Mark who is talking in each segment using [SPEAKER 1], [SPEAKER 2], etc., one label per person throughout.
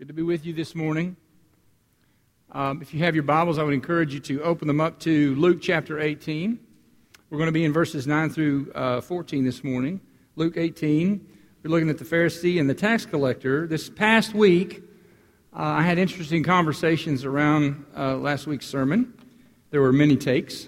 [SPEAKER 1] Good to be with you this morning. If you have your Bibles, I would encourage you to open them up to Luke chapter 18. We're going to be in verses 9 through 14 this morning. Luke 18, we're looking at the Pharisee and the tax collector. This past week, I had interesting conversations around last week's sermon. There were many takes,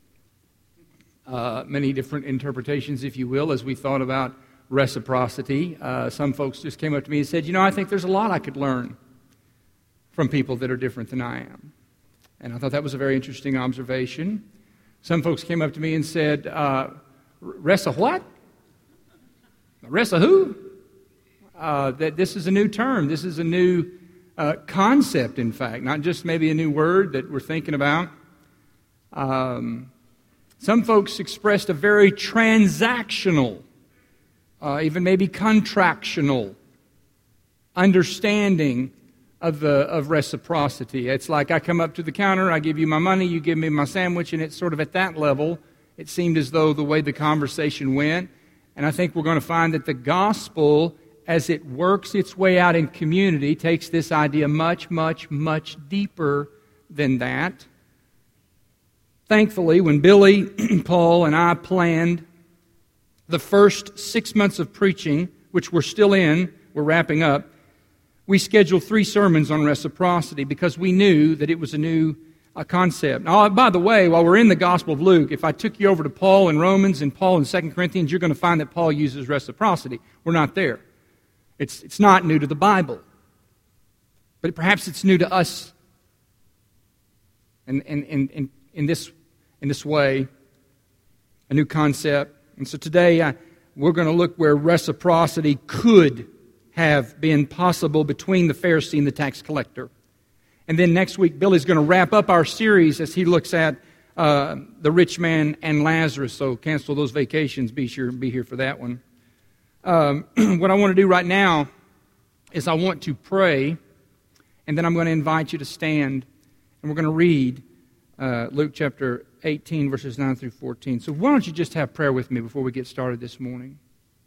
[SPEAKER 1] many different interpretations, if you will, as we thought about reciprocity. Some folks just came up to me and said, I think there's a lot I could learn from people that are different than I am. And I thought that was a very interesting observation. Some folks came up to me and said, Ressa what? Ressa who? That this is a new term. This is a new concept, in fact, not just maybe a new word that we're thinking about. Some folks expressed a very transactional, even maybe contractional understanding of reciprocity. It's like I come up to the counter, I give you my money, you give me my sandwich, and it's sort of at that level. It seemed as though the way the conversation went. And I think we're going to find that the gospel, as it works its way out in community, takes this idea much, much, much deeper than that. Thankfully, when Billy, Paul, and I planned the first 6 months of preaching, which we're still in, we're wrapping up, we scheduled 3 sermons on reciprocity because we knew that it was a new concept. Now, by the way, while we're in the Gospel of Luke, if I took you over to Paul in Romans and Paul in 2 Corinthians, you're going to find that Paul uses reciprocity. We're not there. It's not new to the Bible. But perhaps it's new to us in this way, a new concept. And so today we're going to look where reciprocity could have been possible between the Pharisee and the tax collector. And then next week, Billy's going to wrap up our series as he looks at the rich man and Lazarus. So cancel those vacations. Be sure and be here for that one. What I want to do right now is I want to pray, and then I'm going to invite you to stand, and we're going to read Luke chapter 18, verses 9 through 14. So why don't you just have prayer with me before we get started this morning?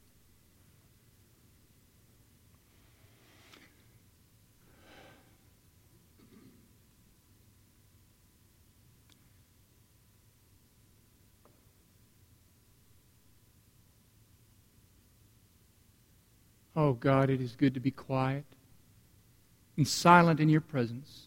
[SPEAKER 1] Oh God, it is good to be quiet and silent in your presence.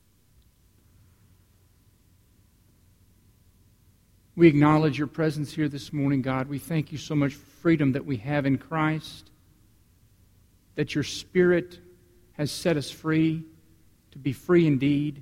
[SPEAKER 1] We acknowledge your presence here this morning, God. We thank you so much for freedom that we have in Christ, that your Spirit has set us free to be free indeed.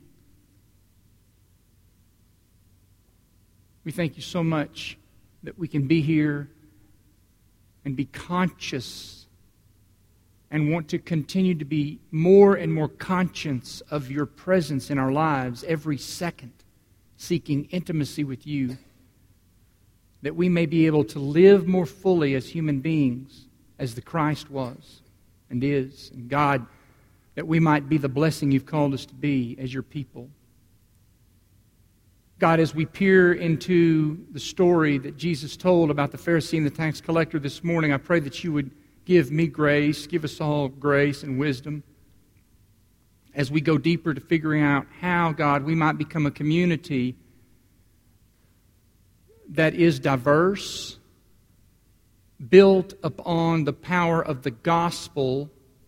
[SPEAKER 1] We thank you so much that we can be here and be conscious and want to continue to be more and more conscious of your presence in our lives every second, seeking intimacy with you, that we may be able to live more fully as human beings, as the Christ was and is. And God, that we might be the blessing you've called us to be as your people. God, as we peer into the story that Jesus told about the Pharisee and the tax collector this morning, I pray that you would give me grace, give us all grace and wisdom as we go deeper to figuring out how, God, we might become a community that is diverse, built upon the power of the gospel,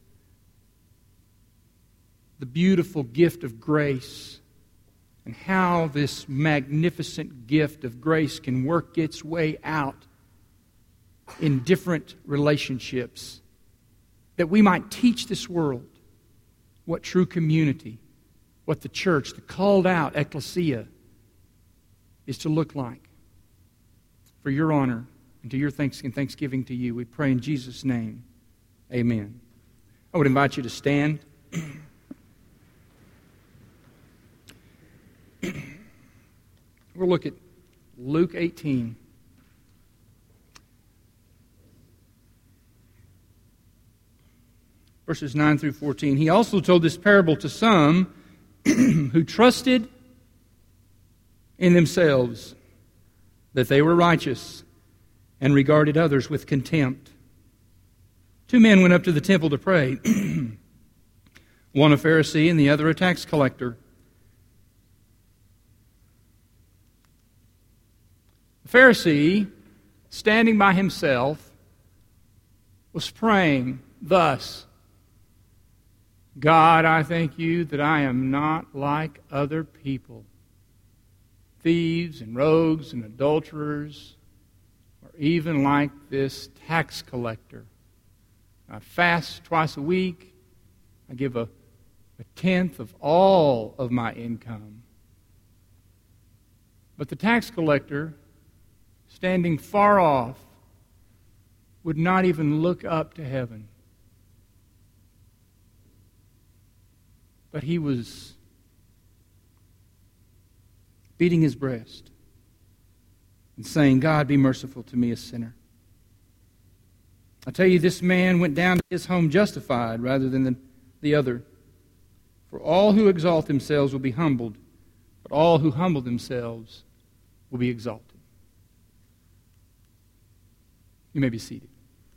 [SPEAKER 1] the beautiful gift of grace, and how this magnificent gift of grace can work its way out in different relationships, that we might teach this world what true community, what the church, the called out ecclesia, is to look like. For your honor and to your thanksgiving to you, we pray in Jesus' name. Amen. I would invite you to stand. We'll look at Luke 18. Verses 9 through 14. He also told this parable to some who trusted in themselves that they were righteous and regarded others with contempt. 2 men went up to the temple to pray. one a Pharisee and the other a tax collector. The Pharisee, standing by himself, was praying thus: God, I thank you that I am not like other people, thieves and rogues and adulterers, or even like this tax collector. I fast twice a week. I give a tenth of all of my income. But the tax collector, standing far off, would not even look up to heaven. But he was beating his breast and saying, God, be merciful to me, a sinner. I tell you, this man went down to his home justified rather than the other. For all who exalt themselves will be humbled, but all who humble themselves will be exalted. You may be seated.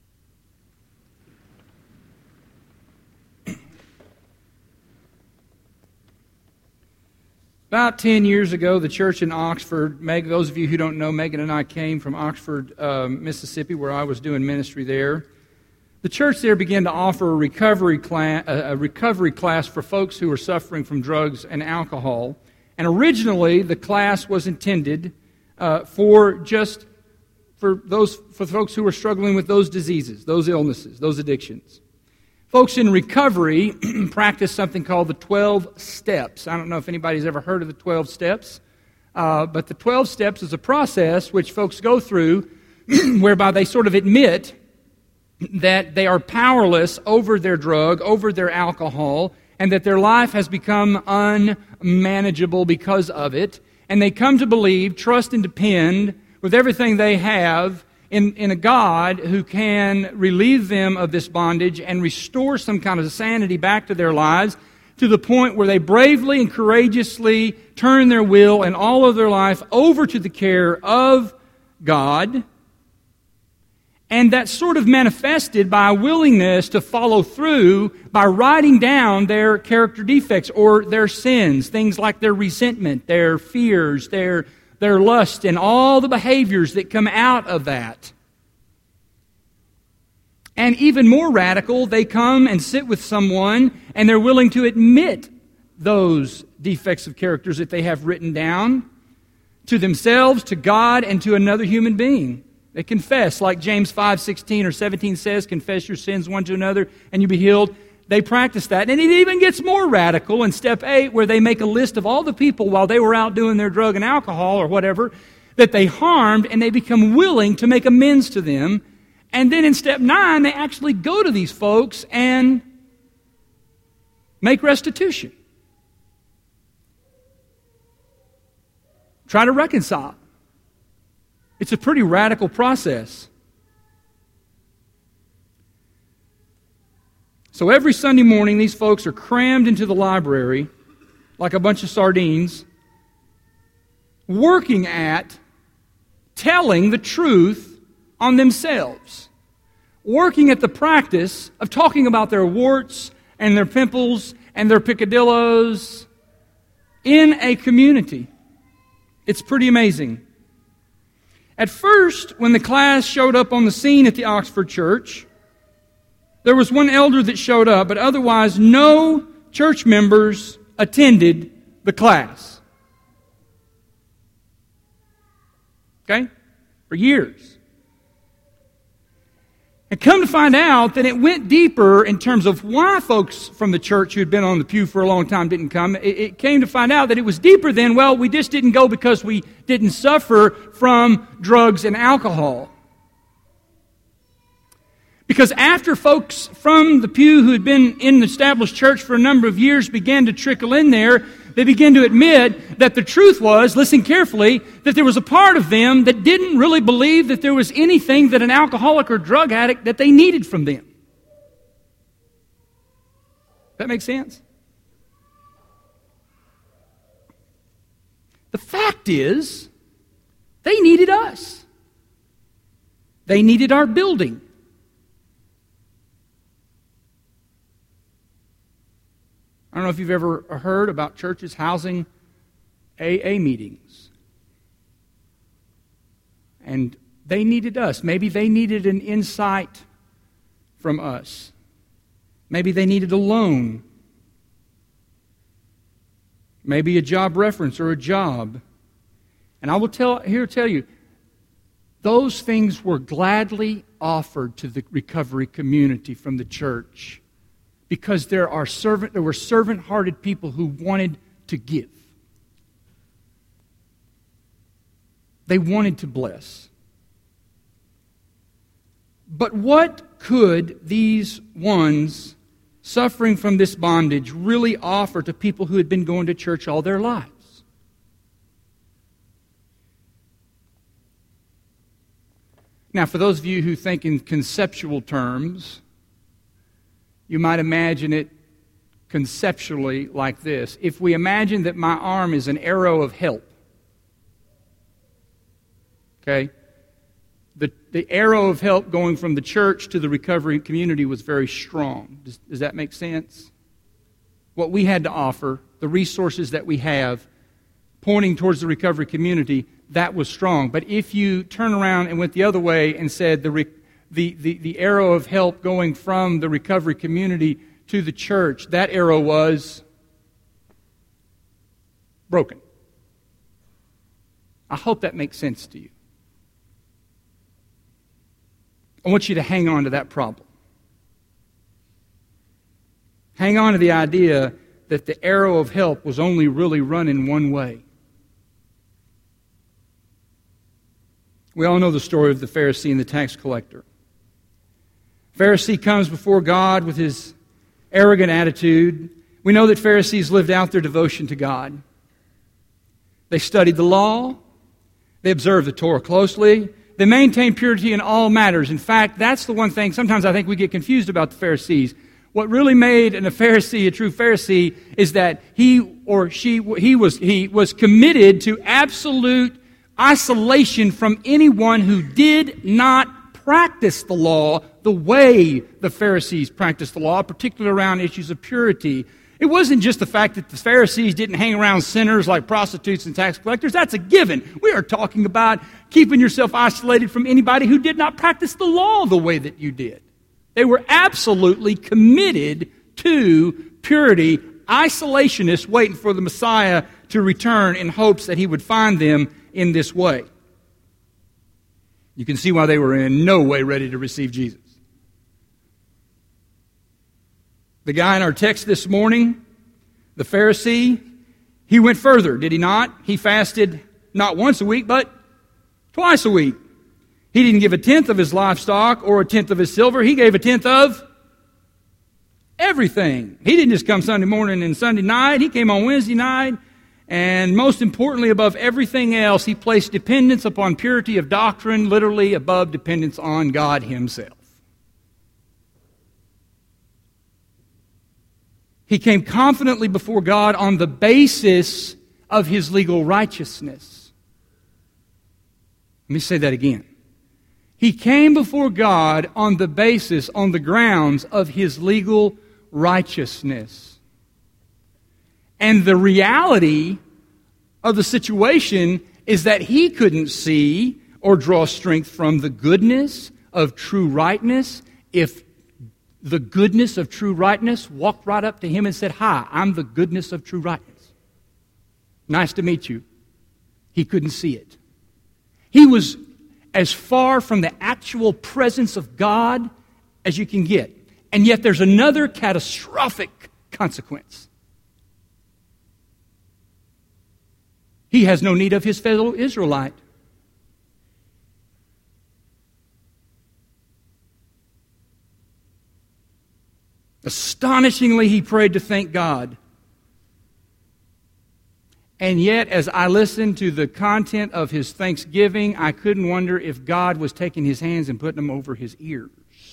[SPEAKER 1] About 10 years ago, the church in Oxford, those of you who don't know, Megan and I came from Oxford, Mississippi, where I was doing ministry there. The church there began to offer a recovery class for folks who were suffering from drugs and alcohol. And originally, the class was intended for folks who were struggling with those diseases, those illnesses, those addictions. Folks in recovery practice something called the 12 steps. I don't know if anybody's ever heard of the 12 steps, but the 12 steps is a process which folks go through whereby they sort of admit that they are powerless over their drug, over their alcohol, and that their life has become unmanageable because of it. And they come to believe, trust, and depend with everything they have in a God who can relieve them of this bondage and restore some kind of sanity back to their lives, to the point where they bravely and courageously turn their will and all of their life over to the care of God. And that's sort of manifested by a willingness to follow through by writing down their character defects or their sins, things like their resentment, their fears, their lust, and all the behaviors that come out of that. And even more radical, they come and sit with someone and they're willing to admit those defects of characters that they have written down to themselves, to God, and to another human being. They confess, like James 5:16 or 17 says, confess your sins one to another and you'll be healed. They practice that. And it even gets more radical in step 8, where they make a list of all the people while they were out doing their drug and alcohol or whatever that they harmed, and they become willing to make amends to them. And then in step 9, they actually go to these folks and make restitution. Try to reconcile. It's a pretty radical process. So every Sunday morning, these folks are crammed into the library like a bunch of sardines, working at telling the truth on themselves, working at the practice of talking about their warts and their pimples and their picadillos in a community. It's pretty amazing. At first, when the class showed up on the scene at the Oxford church, there was one elder that showed up, but otherwise no church members attended the class. Okay? For years. And come to find out that it went deeper in terms of why folks from the church who had been on the pew for a long time didn't come. It came to find out that it was deeper than, well, we just didn't go because we didn't suffer from drugs and alcohol. Because after folks from the pew who had been in the established church for a number of years began to trickle in there, they began to admit that the truth was, listen carefully, that there was a part of them that didn't really believe that there was anything that an alcoholic or drug addict that they needed from them. That makes sense? The fact is, they needed us. They needed our building. I don't know if you've ever heard about churches housing AA meetings. And they needed us. Maybe they needed an insight from us. Maybe they needed a loan. Maybe a job reference or a job. And I will tell you, those things were gladly offered to the recovery community from the church because there were servant-hearted people who wanted to give. They wanted to bless. But what could these ones suffering from this bondage really offer to people who had been going to church all their lives? Now, for those of you who think in conceptual terms, you might imagine it conceptually like this. If we imagine that my arm is an arrow of help, okay? The arrow of help going from the church to the recovery community was very strong. Does that make sense? What we had to offer, the resources that we have, pointing towards the recovery community, that was strong. But if you turn around and went the other way and said the arrow of help going from the recovery community to the church, that arrow was broken. I hope that makes sense to you. I want you to hang on to that problem. Hang on to the idea that the arrow of help was only really running one way. We all know the story of the Pharisee and the tax collector. Pharisee comes before God with his arrogant attitude. We know that Pharisees lived out their devotion to God. They studied the law. They observed the Torah closely. They maintained purity in all matters. In fact, that's the one thing sometimes I think we get confused about the Pharisees. What really made a Pharisee a true Pharisee is that he was committed to absolute isolation from anyone who did not practice the law the way the Pharisees practiced the law, particularly around issues of purity. It wasn't just the fact that the Pharisees didn't hang around sinners like prostitutes and tax collectors. That's a given. We are talking about keeping yourself isolated from anybody who did not practice the law the way that you did. They were absolutely committed to purity, isolationists waiting for the Messiah to return in hopes that he would find them in this way. You can see why they were in no way ready to receive Jesus. The guy in our text this morning, the Pharisee, he went further, did he not? He fasted not once a week, but twice a week. He didn't give a tenth of his livestock or a tenth of his silver. He gave a tenth of everything. He didn't just come Sunday morning and Sunday night. He came on Wednesday night. And most importantly, above everything else, he placed dependence upon purity of doctrine, literally above dependence on God himself. He came confidently before God on the basis of his legal righteousness. Let me say that again. He came before God on the basis, on the grounds of his legal righteousness. And the reality of the situation is that he couldn't see or draw strength from the goodness of true rightness if the goodness of true rightness walked right up to him and said, "Hi, I'm the goodness of true rightness. Nice to meet you." He couldn't see it. He was as far from the actual presence of God as you can get. And yet there's another catastrophic consequence. He has no need of his fellow Israelite. Astonishingly, he prayed to thank God. And yet, as I listened to the content of his thanksgiving, I couldn't wonder if God was taking his hands and putting them over his ears.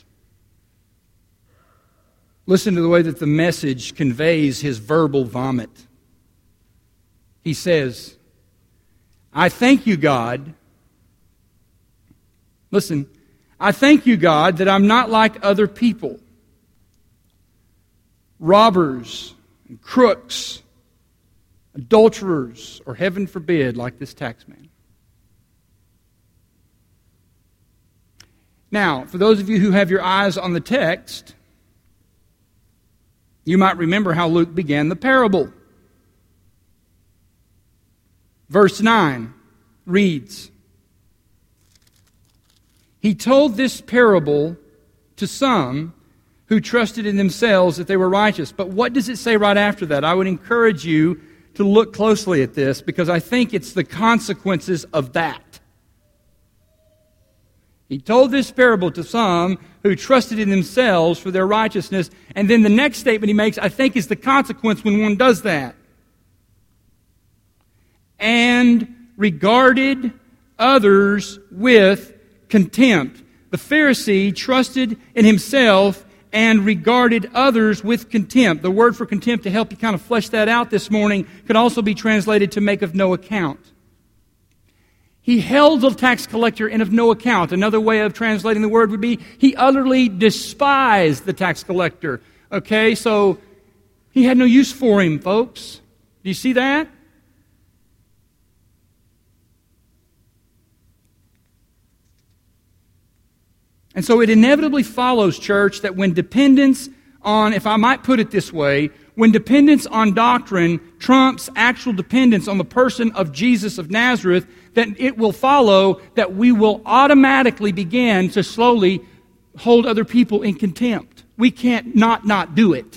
[SPEAKER 1] Listen to the way that the Message conveys his verbal vomit. He says, "I thank you, God." Listen, "I thank you, God, that I'm not like other people. Robbers, and crooks, adulterers, or heaven forbid, like this tax man. Now, for those of you who have your eyes on the text, you might remember how Luke began the parable. Verse 9 reads, "He told this parable to some who trusted in themselves that they were righteous." But what does it say right after that? I would encourage you to look closely at this, because I think it's the consequences of that. He told this parable to some who trusted in themselves for their righteousness. And then the next statement he makes, I think, is the consequence when one does that. "And regarded others with contempt." The Pharisee trusted in himself and regarded others with contempt. The word for contempt, to help you kind of flesh that out this morning, could also be translated to make of no account. He held the tax collector in of no account. Another way of translating the word would be he utterly despised the tax collector. Okay, so he had no use for him, folks. Do you see that? And so it inevitably follows, church, that when dependence on, if I might put it this way, when dependence on doctrine trumps actual dependence on the person of Jesus of Nazareth, then it will follow that we will automatically begin to slowly hold other people in contempt. We can't not do it.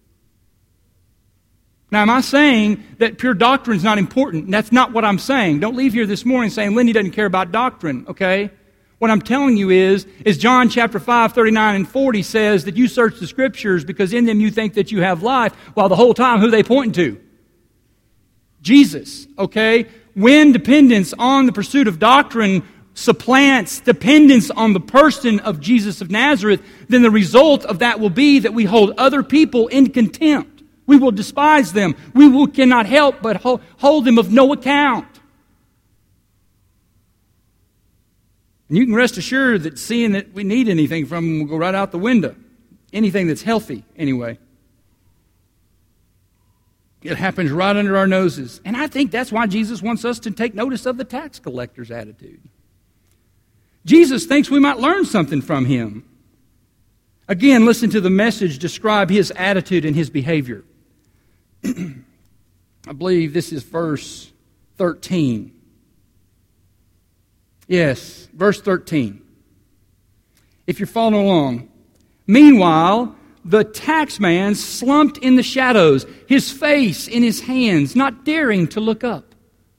[SPEAKER 1] Now, am I saying that pure doctrine is not important? That's not what I'm saying. Don't leave here this morning saying Lindy doesn't care about doctrine, okay? What I'm telling you is John chapter 5, 39 and 40 says that you search the Scriptures because in them you think that you have life, while the whole time who are they pointing to? Jesus, okay? When dependence on the pursuit of doctrine supplants dependence on the person of Jesus of Nazareth, then the result of that will be that we hold other people in contempt. We will despise them. Cannot help but hold them of no account. And you can rest assured that seeing that we need anything from them will go right out the window. Anything that's healthy, anyway. It happens right under our noses. And I think that's why Jesus wants us to take notice of the tax collector's attitude. Jesus thinks we might learn something from him. Again, listen to the message describe his attitude and his behavior. I believe this is verse 13. Yes, verse 13. If you're following along. "Meanwhile, the taxman slumped in the shadows, his face in his hands, not daring to look up.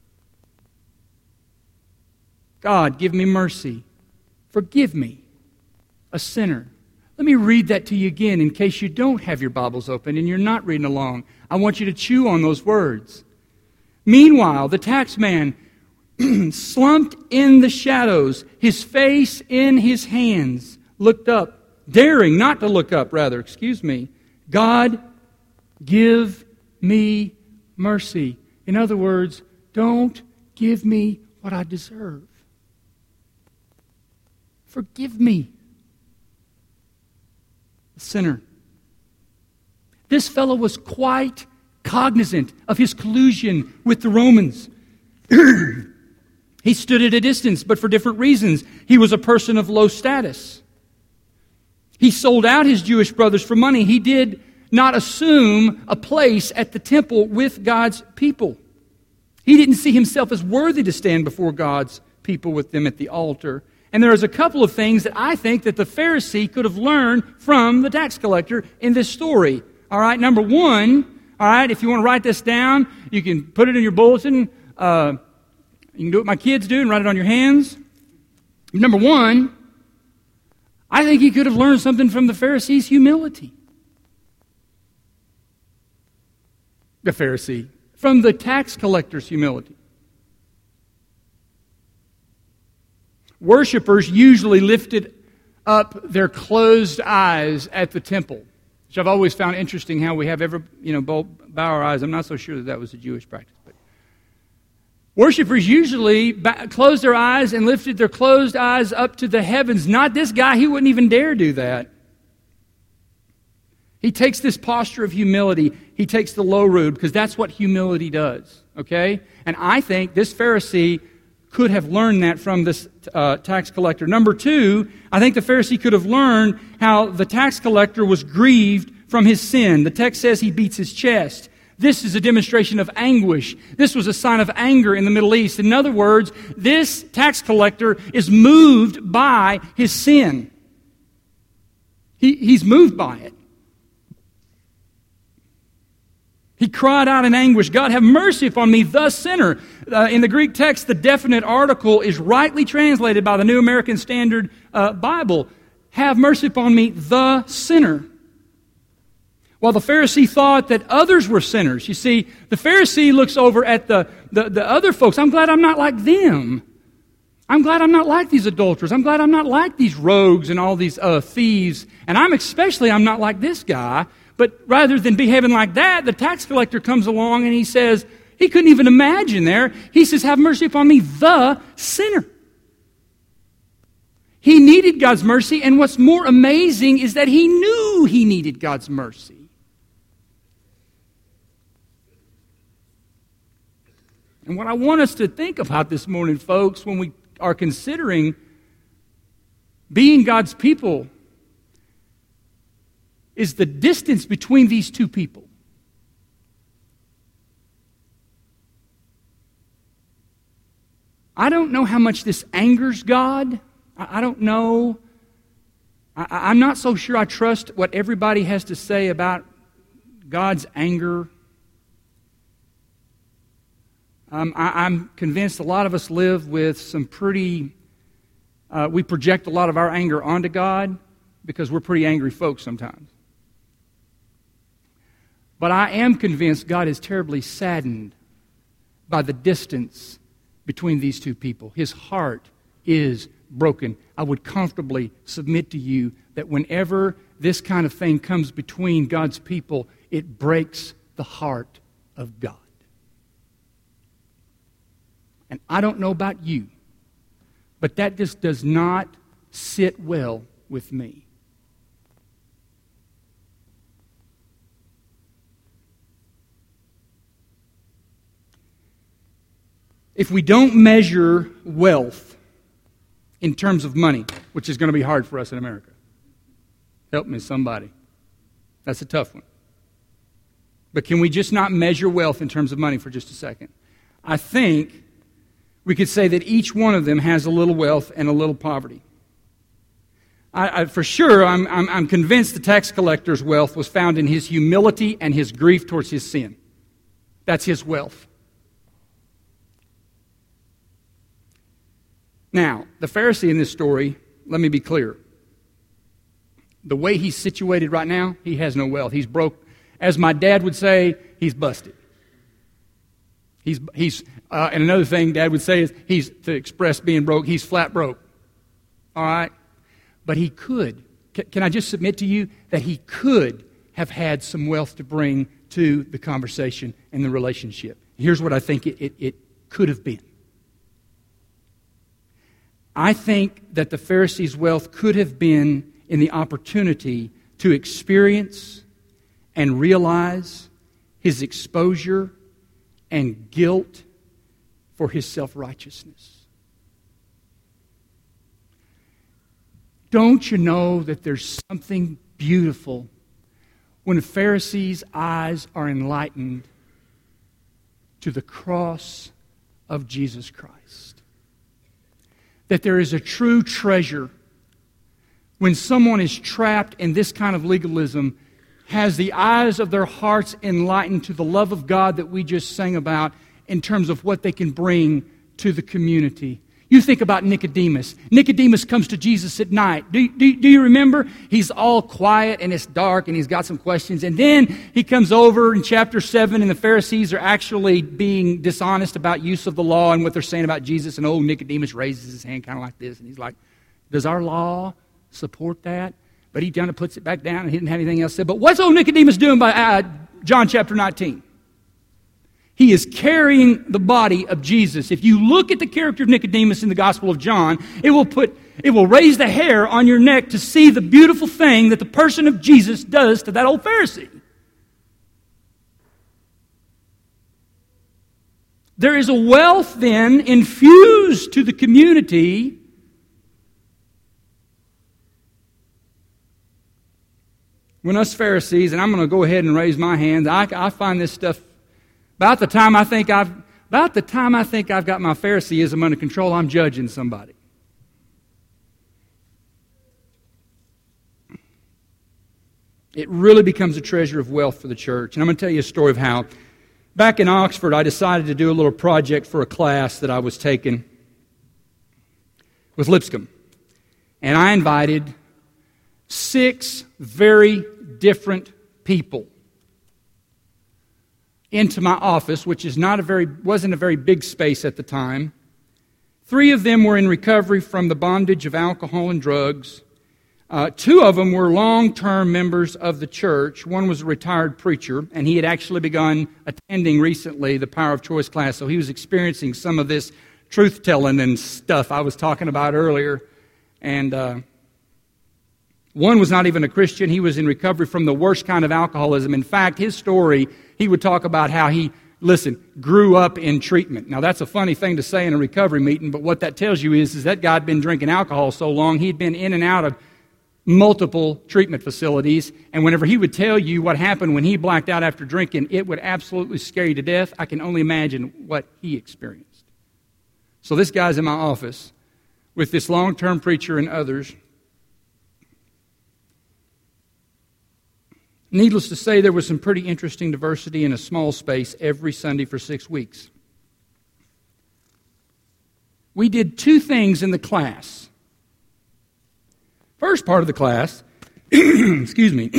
[SPEAKER 1] God, give me mercy. Forgive me, a sinner." Let me read that to you again in case you don't have your Bibles open and you're not reading along. I want you to chew on those words. "Meanwhile, the taxman slumped in the shadows, his face in his hands, looked up, daring not to look up, rather, God, give me mercy." In other words, don't give me what I deserve. Forgive me, a sinner. This fellow was quite cognizant of his collusion with the Romans. He stood at a distance, but for different reasons. He was a person of low status. He sold out his Jewish brothers for money. He did not assume a place at the temple with God's people. He didn't see himself as worthy to stand before God's people with them at the altar. And there's a couple of things that I think that the Pharisee could have learned from the tax collector in this story. All right, number one, all right, if you want to write this down, you can put it in your bulletin. You can do what my kids do and write it on your hands. Number one, I think he could have learned something from the Pharisee's humility. The Pharisee. From the tax collector's humility. Worshippers usually lifted up their closed eyes at the temple, which I've always found interesting how we have bow our eyes. I'm not so sure that was a Jewish practice. But worshippers usually closed their eyes and lifted their closed eyes up to the heavens. Not this guy, he wouldn't even dare do that. He takes this posture of humility. He takes the low road because that's what humility does, okay? And I think this Pharisee could have learned that from this tax collector. Number two, I think the Pharisee could have learned how the tax collector was grieved from his sin. The text says he beats his chest. This is a demonstration of anguish. This was a sign of anger in the Middle East. In other words, this tax collector is moved by his sin. He's moved by it. He cried out in anguish, God, have mercy upon me, the sinner. In the Greek text, the definite article is rightly translated by the New American Standard Bible. Have mercy upon me, the sinner. While the Pharisee thought that others were sinners. You see, the Pharisee looks over at the other folks. I'm glad I'm not like them. I'm glad I'm not like these adulterers. I'm glad I'm not like these rogues and all these thieves. And I'm not like this guy. But rather than behaving like that, the tax collector comes along and he says, he couldn't even imagine there. He says, have mercy upon me, the sinner. He needed God's mercy, and what's more amazing is that he knew he needed God's mercy. And what I want us to think about this morning, folks, when we are considering being God's people, is the distance between these two people. I don't know how much this angers God. I don't know. I'm not so sure I trust what everybody has to say about God's anger. I'm convinced a lot of us live with some pretty... we project a lot of our anger onto God because we're pretty angry folks sometimes. But I am convinced God is terribly saddened by the distance between these two people. His heart is broken. I would comfortably submit to you that whenever this kind of thing comes between God's people, it breaks the heart of God. And I don't know about you, but that just does not sit well with me. If we don't measure wealth in terms of money, which is going to be hard for us in America, help me somebody. That's a tough one. But can we just not measure wealth in terms of money for just a second? I think we could say that each one of them has a little wealth and a little poverty. For sure, I'm convinced the tax collector's wealth was found in his humility and his grief towards his sin. That's his wealth. Now, the Pharisee in this story, let me be clear. The way he's situated right now, he has no wealth. He's broke. As my dad would say, he's busted. And another thing Dad would say is, to express being broke, he's flat broke. All right? But he could. Can I just submit to you that he could have had some wealth to bring to the conversation and the relationship? Here's what I think it could have been. I think that the Pharisee's wealth could have been in the opportunity to experience and realize his exposure and guilt for his self-righteousness. Don't you know that there's something beautiful when a Pharisee's eyes are enlightened to the cross of Jesus Christ? That there is a true treasure when someone is trapped in this kind of legalism, has the eyes of their hearts enlightened to the love of God that we just sang about in terms of what they can bring to the community. You think about Nicodemus. Nicodemus comes to Jesus at night. Do you remember? He's all quiet and it's dark and he's got some questions. And then he comes over in chapter 7 and the Pharisees are actually being dishonest about use of the law and what they're saying about Jesus. And old Nicodemus raises his hand kind of like this. And he's like, does our law support that? But he kind of puts it back down and he didn't have anything else to say. But what's old Nicodemus doing by John chapter 19? He is carrying the body of Jesus. If you look at the character of Nicodemus in the Gospel of John, it will put It will raise the hair on your neck to see the beautiful thing that the person of Jesus does to that old Pharisee. There is a wealth then infused to the community when us Pharisees, and I'm going to go ahead and raise my hand, I find this stuff, about the time I think I've got my Phariseeism under control, I'm judging somebody. It really becomes a treasure of wealth for the church. And I'm going to tell you a story of how. Back in Oxford, I decided to do a little project for a class that I was taking with Lipscomb. And I invited 6 very different people into my office, which is wasn't a very big space at the time. 3 of them were in recovery from the bondage of alcohol and drugs. 2 of them were long-term members of the church. One was a retired preacher, and he had actually begun attending recently the Power of Choice class, so he was experiencing some of this truth-telling and stuff I was talking about earlier. And one was not even a Christian. He was in recovery from the worst kind of alcoholism. In fact, his story, he would talk about how he, grew up in treatment. Now, that's a funny thing to say in a recovery meeting, but what that tells you is that guy had been drinking alcohol so long, he'd been in and out of multiple treatment facilities, and whenever he would tell you what happened when he blacked out after drinking, it would absolutely scare you to death. I can only imagine what he experienced. So this guy's in my office with this long-term preacher and others. Needless to say, there was some pretty interesting diversity in a small space every Sunday for 6 weeks. We did 2 things in the class. First part of the class, excuse me,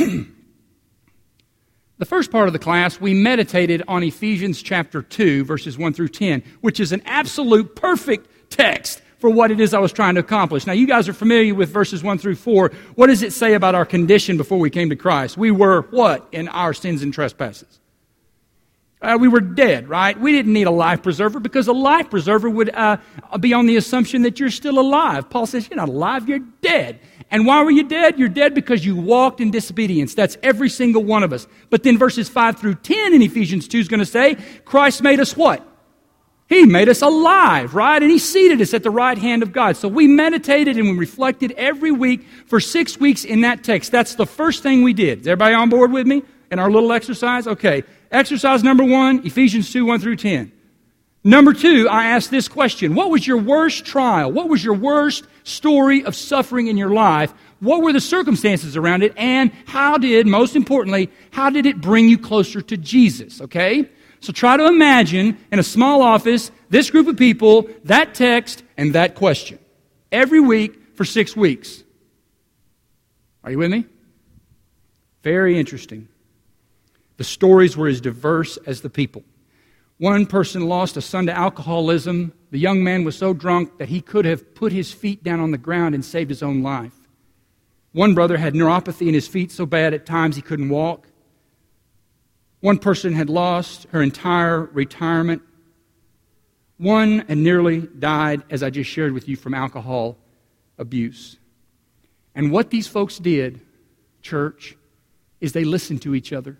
[SPEAKER 1] the first part of the class, we meditated on Ephesians chapter 2, verses 1 through 10, which is an absolute perfect text for what it is I was trying to accomplish. Now, you guys are familiar with verses 1 through 4. What does it say about our condition before we came to Christ? We were what in our sins and trespasses? We were dead, right? We didn't need a life preserver because a life preserver would be on the assumption that you're still alive. Paul says, you're not alive, you're dead. And why were you dead? You're dead because you walked in disobedience. That's every single one of us. But then verses 5 through 10 in Ephesians 2 is going to say, Christ made us what? He made us alive, right? And He seated us at the right hand of God. So we meditated and we reflected every week for 6 weeks in that text. That's the first thing we did. Is everybody on board with me in our little exercise? Okay. Exercise number 1, Ephesians 2, 1 through 10. Number 2, I asked this question. What was your worst trial? What was your worst story of suffering in your life? What were the circumstances around it? And most importantly, how did it bring you closer to Jesus? Okay? So try to imagine in a small office, this group of people, that text, and that question. Every week for 6 weeks. Are you with me? Very interesting. The stories were as diverse as the people. One person lost a son to alcoholism. The young man was so drunk that he could have put his feet down on the ground and saved his own life. One brother had neuropathy in his feet so bad at times he couldn't walk. One person had lost her entire retirement. One had nearly died, as I just shared with you, from alcohol abuse. And what these folks did, church, is they listened to each other.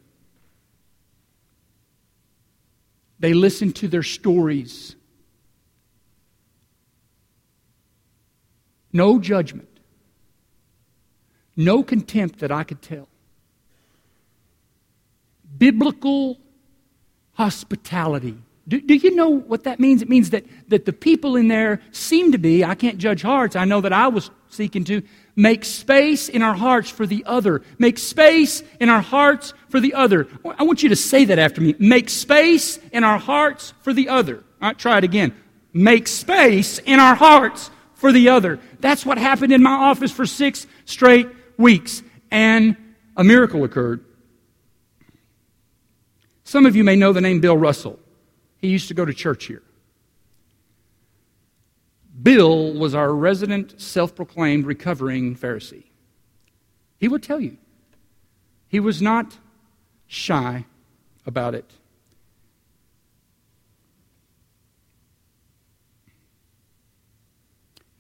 [SPEAKER 1] They listened to their stories. No judgment. No contempt that I could tell. Biblical hospitality. Do you know what that means? It means that the people in there seem to be, I can't judge hearts, I know that I was seeking to make space in our hearts for the other. Make space in our hearts for the other. I want you to say that after me. Make space in our hearts for the other. All right, try it again. Make space in our hearts for the other. That's what happened in my office for 6 straight weeks. And a miracle occurred. Some of you may know the name Bill Russell. He used to go to church here. Bill was our resident, self-proclaimed, recovering Pharisee. He would tell you. He was not shy about it.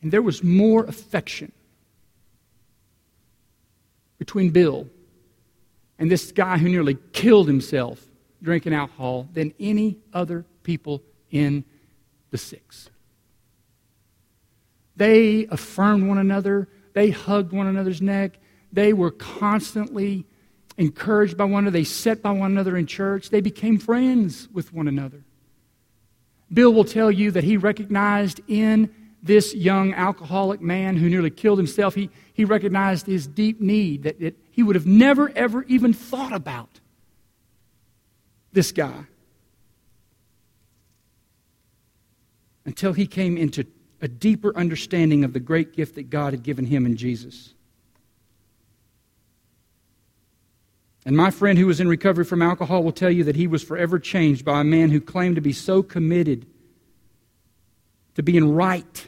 [SPEAKER 1] And there was more affection between Bill and this guy who nearly killed himself drinking alcohol than any other people in the six. They affirmed one another. They hugged one another's neck. They were constantly encouraged by one another. They sat by one another in church. They became friends with one another. Bill will tell you that he recognized in this young alcoholic man who nearly killed himself, he recognized his deep need that he would have never, ever even thought about this guy until he came into a deeper understanding of the great gift that God had given him in Jesus. And my friend who was in recovery from alcohol will tell you that he was forever changed by a man who claimed to be so committed to being right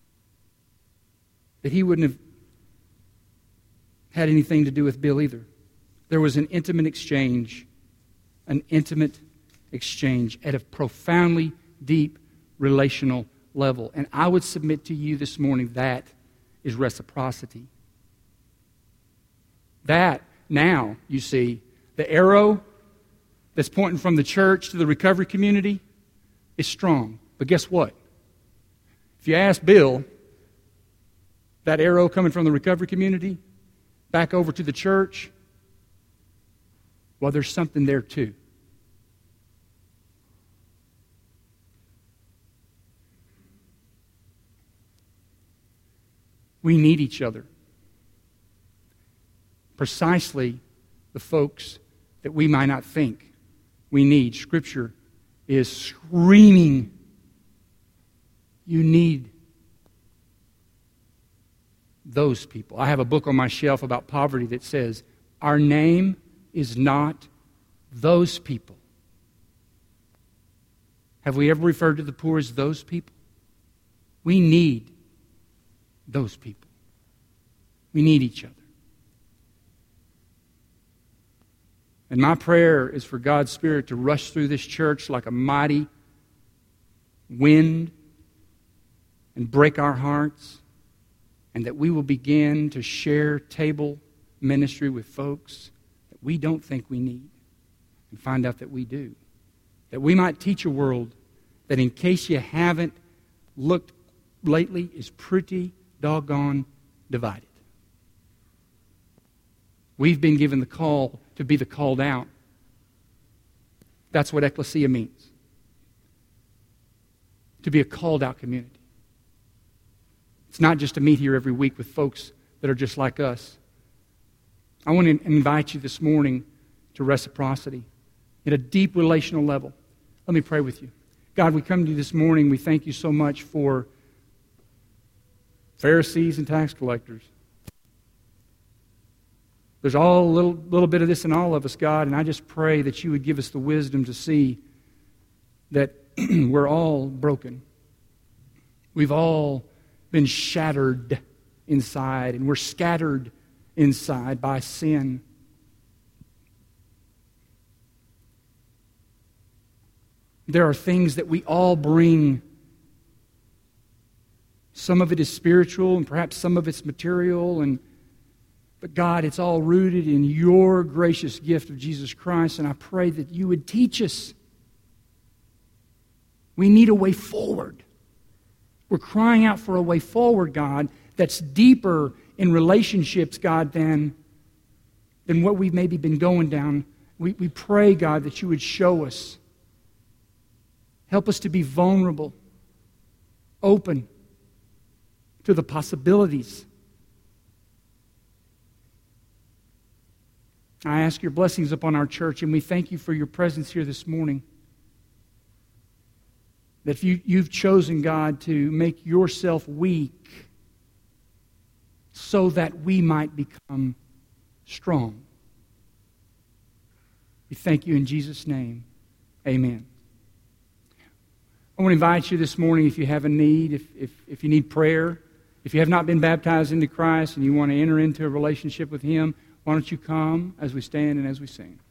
[SPEAKER 1] that he wouldn't have had anything to do with Bill either. There was an intimate exchange at a profoundly deep relational level. And I would submit to you this morning that is reciprocity. That, now, you see, the arrow that's pointing from the church to the recovery community is strong. But guess what? If you ask Bill, that arrow coming from the recovery community back over to the church, well, there's something there too. We need each other. Precisely the folks that we might not think we need. Scripture is screaming, you need those people. I have a book on my shelf about poverty that says, our name is not those people. Have we ever referred to the poor as those people? We need those people. We need each other. And my prayer is for God's Spirit to rush through this church like a mighty wind and break our hearts, and that we will begin to share table ministry with folks that we don't think we need and find out that we do. That we might teach a world that, in case you haven't looked lately, is pretty doggone divided. We've been given the call to be the called out. That's what ecclesia means. To be a called out community. It's not just to meet here every week with folks that are just like us. I want to invite you this morning to reciprocity at a deep relational level. Let me pray with you. God, we come to you this morning. We thank you so much for Pharisees and tax collectors. There's all a little bit of this in all of us, God, and I just pray that you would give us the wisdom to see that we're all broken. We've all been shattered inside, and we're scattered inside by sin. There are things that we all bring. Some of it is spiritual, and perhaps some of it's material, but God, it's all rooted in your gracious gift of Jesus Christ, and I pray that you would teach us. We need a way forward. We're crying out for a way forward, God, that's deeper in relationships, God, than what we've maybe been going down. We pray, God, that you would show us. Help us to be vulnerable, open to the possibilities. I ask your blessings upon our church, and we thank you for your presence here this morning. That you've chosen, God, to make yourself weak so that we might become strong. We thank you in Jesus' name. Amen. I want to invite you this morning, if you have a need, if you need prayer, if you have not been baptized into Christ and you want to enter into a relationship with Him, why don't you come as we stand and as we sing.